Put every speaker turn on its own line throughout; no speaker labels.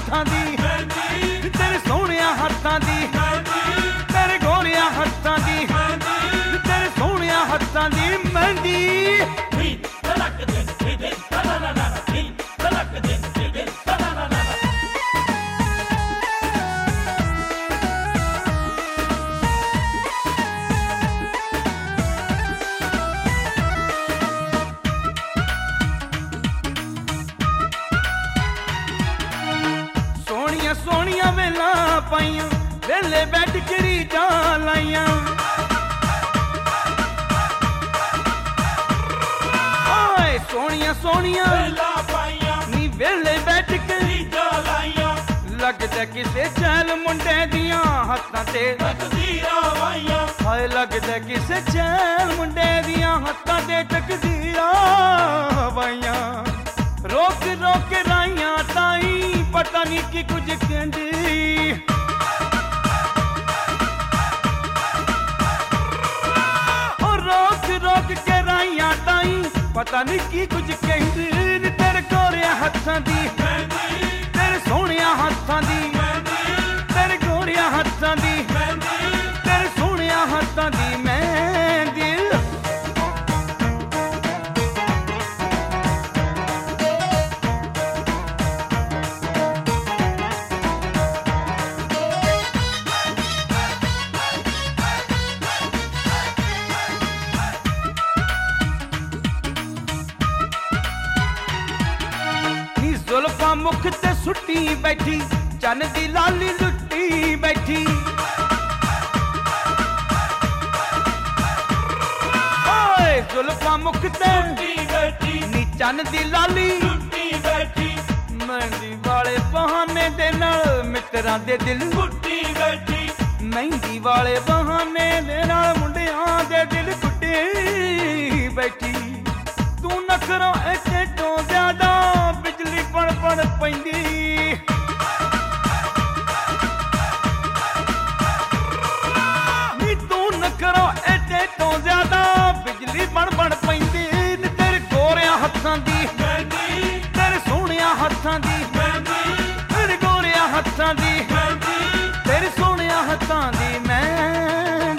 ਹੱਥਾਂ ਦੀ ਮਹਿੰਦੀ, ਤੇਰੇ ਸੋਹਣਿਆਂ ਹੱਥਾਂ ਦੀ ਮਹਿੰਦੀ, ਤੇਰੇ ਗੋਰਿਆਂ ਹੱਥਾਂ ਦੀ ਮਹਿੰਦੀ, ਤੇਰੇ ਸੋਹਣਿਆਂ ਹੱਥਾਂ ਦੀ ਮਹਿੰਦੀ। ਸੋਹਣੀਆਂ ਵੇਲਾਂ ਪਾਈਆਂ ਵੇਲੇ ਬੈਠ ਕਿਹੜੀ ਜਾਂ ਲਾਈਆਂ, ਓਏ ਸੋਹਣੀਆਂ ਵੇਲਾਂ ਪਾਈਆਂ ਨੀ ਵੇਲੇ ਬੈਠ ਕਿਹੜੀ ਜਾਂ ਲਾਈਆਂ। ਲੱਗਦਾ ਕਿਸੇ ਚੈਲ ਮੁੰਡੇ ਦੀਆਂ ਹੱਥਾਂ ਤੇ ਤਕਦੀਰਾਂ ਵਾਈਆਂ, ਹਾਏ ਲੱਗਦਾ ਕਿਸੇ ਚੈਲ ਮੁੰਡੇ ਦੀਆਂ ਹੱਥਾਂ ਤੇ ਤਕਦੀਰਾਂ ਵਾਈਆਂ। ਰੋਕ ਰੋਕ ਰਾਈਆਂ ਤਾਈ ਪਤਾ ਨਹੀਂ ਕੀ ਕੁਝ ਕਹਿੰਦੀ, ਉਹ ਰੋਕ ਰੋਕ ਕੇ ਰਾਈਆਂ ਤਾਈ ਪਤਾ ਨਹੀਂ ਕੀ ਕੁਝ ਕਹਿੰਦੀ। ਤੇਰੇ ਗੋਰਿਆਂ ਹੱਥਾਂ ਦੀ ਮਹਿੰਦੀ, ਤੇਰੇ ਸੋਹਣਿਆਂ ਹੱਥਾਂ ਦੀ ਮਹਿੰਦੀ, ਤੇਰੇ ਗੋਰਿਆਂ ਹੱਥਾਂ ਦੀ ਮਹਿੰਦੀ, ਤੇਰੇ ਸੋਹਣਿਆਂ ਹੱਥਾਂ ਦੀ ਮਹਿੰਦੀ। ਜ਼ੁਲਫਾਂ ਮੁਖ ਤੇ ਸੁੱਟੀ ਬੈਠੀ ਚੰਨ ਦੀ ਲਾਲੀ ਲੁੱਟੀ ਬੈਠੀ, ਓਏ ਜ਼ੁਲਫਾਂ ਮੁਖ ਤੇ ਸੁੱਟੀ ਬੈਠੀ ਨੀ ਚੰਨ ਦੀ ਲਾਲੀ ਲੁੱਟੀ ਬੈਠੀ। ਮਹਿੰਦੀ ਵਾਲੇ ਬਹਾਨੇ ਦੇ ਨਾਲ ਮਿੱਤਰਾਂ ਦੇ ਦਿਲ ਕੁੱਟੀ ਬੈਠੀ, ਮਹਿੰਦੀ ਵਾਲੇ ਬਹਾਨੇ ਦੇ ਨਾਲ ਮੁੰਡਿਆਂ ਦੇ ਦਿਲ ਕੁੱਟੀ ਬੈਠੀ। ਤੂੰ ਨਖਰਾ ਇੱਥੇ ਤੋਂ ਜ਼ਿਆਦਾ ਬਿਜਲੀ ਪੜ ਪੜ ਪੈਂਦੀ, ਨੀ ਤੂੰ ਨਖਰਾ ਇੱਥੇ ਤੋਂ ਜ਼ਿਆਦਾ ਬਿਜਲੀ ਪੜ ਪੜ ਪੈਂਦੀ। ਤੇਰੇ ਗੋਰਿਆਂ ਹੱਥਾਂ ਦੀ ਮਹਿੰਦੀ, ਤੇਰੇ ਸੋਹਣਿਆਂ ਹੱਥਾਂ ਦੀ ਮਹਿੰਦੀ, ਤੇਰੇ ਗੋਰਿਆਂ ਹੱਥਾਂ ਦੀ ਮਹਿੰਦੀ, ਤੇਰੇ ਸੋਹਣਿਆਂ ਹੱਥਾਂ ਦੀ ਮਹਿੰਦੀ।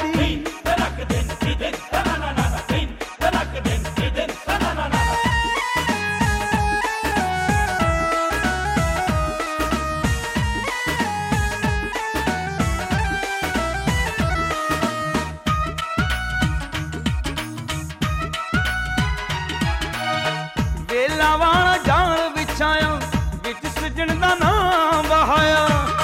ਵੇਲਾ ਵਾਲਾ ਜਾਲ ਵਿਛਾਇਆ ਵਿੱਚ ਸਜਣ ਦਾ ਨਾਂ ਵਹਾਇਆ,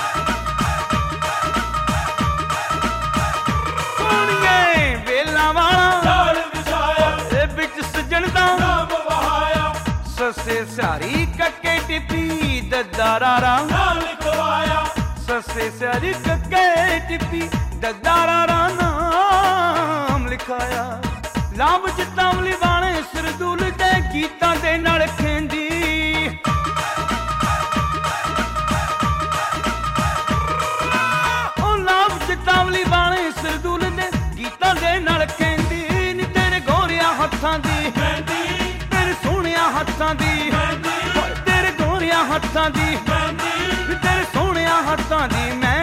ਸੋਹਣੀਏ ਵੇਲਾ ਵਾਲਾ ਜਾਲ ਵਿਛਾਇਆ ਤੇ ਵਿੱਚ ਸਜਣ ਦਾ ਨਾਂ ਵਹਾਇਆ। ਸੱਸੇ ਸਿਆਰੀ ਕੱਕੇ ਟਿੱਪੀ ਦਦਾਰਾ ਨਾਲ ਲਿਖਵਾਇਆ, ਸੱਸੇ ਸਿਆਰੀ ਕੱਕੇ ਟਿੱਪੀ ਦਦਾਰਾ ਨਾਮ ਲਿਖਾਇਆ। ਲਾਭ ਚਿਤਾਵਲੀ ਵਾਲੇ ਸਰਦੂਲ ਦੇ ਗੀਤਾਂ ਦੇ ਨਾਲ ਖੇਂਦੀ, ਉਹ ਲਾਭ ਚਿਤਾਵਲੀ ਵਾਲੇ ਸਰਦੂਲ ਦੇ ਗੀਤਾਂ ਦੇ ਨਾਲ ਖੇਂਦੀ। ਨੀ ਤੇਰੇ ਗੋਰਿਆਂ ਹੱਥਾਂ ਦੀ ਮਹਿੰਦੀ, ਤੇਰੇ ਸੋਹਣਿਆਂ ਹੱਥਾਂ ਦੀ ਮਹਿੰਦੀ, ਤੇਰੇ ਗੋਰਿਆਂ ਹੱਥਾਂ ਦੀ ਮਹਿੰਦੀ, ਤੇਰੇ ਸੋਹਣਿਆਂ ਹੱਥਾਂ ਦੀ ਮਹਿੰਦੀ।